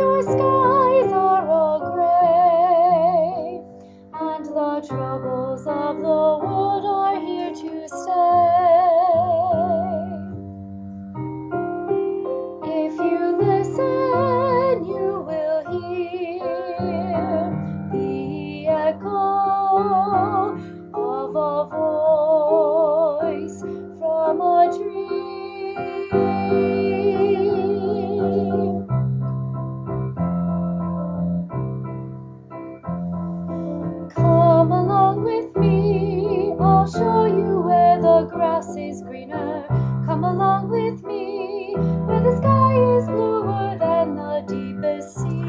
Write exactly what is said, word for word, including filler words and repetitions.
your skies are all gray, and the troubles of the world are here to stay. If you listen, you will hear the echo of a voice from a dream. Come along with me, I'll show you where the grass is greener. Come along with me, where the sky is bluer than the deepest sea.